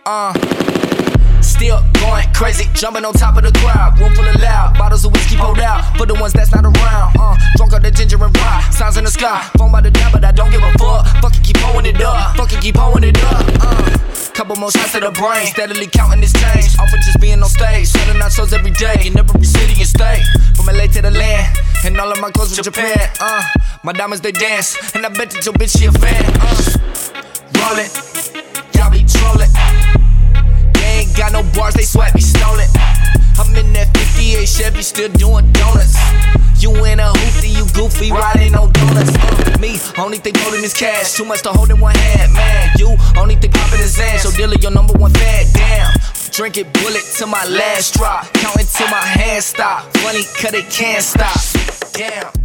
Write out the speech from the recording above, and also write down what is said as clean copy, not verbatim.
Still going crazy, jumping on top of the crowd. Room full of loud, bottles of whiskey poured out for the ones that's not around. Drunk on the ginger and rye, signs in the sky. Phone by the die, but I don't give a fuck. Fucking keep pulling it up, fucking keep pulling it up. Couple more shots to the brain, steadily counting this change. Off of just being on stage, selling out shows every day in every city and state. From LA to the land, and all of my clothes from Japan. My diamonds they dance, and I bet that your bitch she a fan. Rollin', y'all be trollin'. Ain't got no bars, they sweat me stolen. I'm in that 58 Chevy, still doing donuts. You in a hoopty, you goofy, riding on donuts. Me, only thing holding is cash, too much to hold in one hand. Man, you only think popping his ass, your dealer, your number one fan. Damn, drink it, bullet till my last drop, counting till my hands stop. Funny, cause it can't stop. Damn.